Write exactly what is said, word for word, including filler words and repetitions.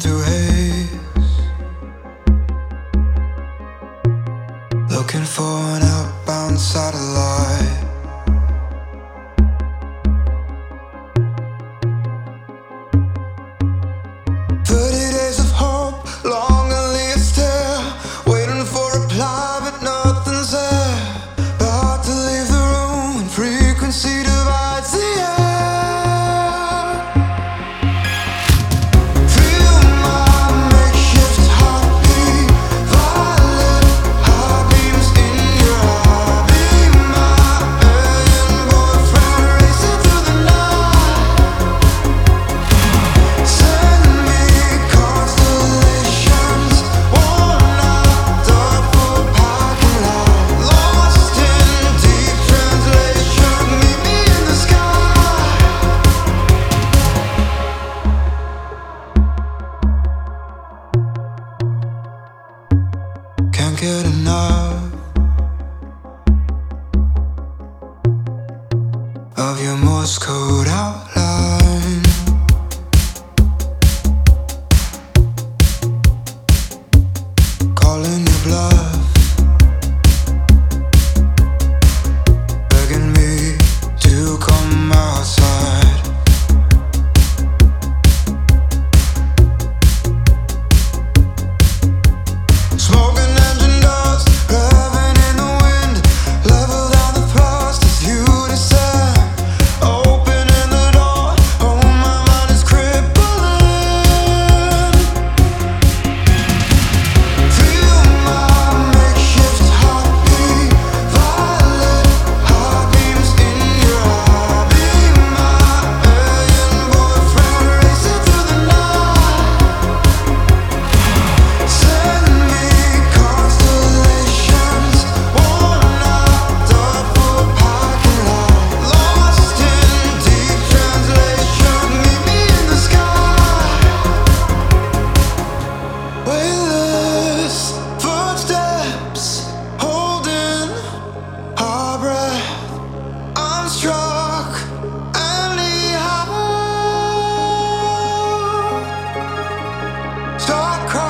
into haze, looking for an outbound satellite. Thirty days of hope, long and a stare, waiting for a reply, but nothing's there. About to leave the room when frequency divides the air. Feel my makeshift heartbeat, violet heartbeams in your eye. Be my alien boyfriend, racing through the night. Send me constellations, worn out double parking lot, lost in deep translation. Meet me in the sky. Can't get enough of your Morse code outline. Calling your bluff, begging me to come outside. Smoking engine dust, revving in the wind, level down the past as you descend. Opening the door, oh my mind is crippling. Feel my makeshift heartbeat, violet heartbeams in your eye. Be my alien boyfriend, racing through the night. Send me constellations, worn out double parking lot, lost in deep translation. Meet me in the sky. Weightless footsteps, holding our breath. I'm struck anyhow. Start crying.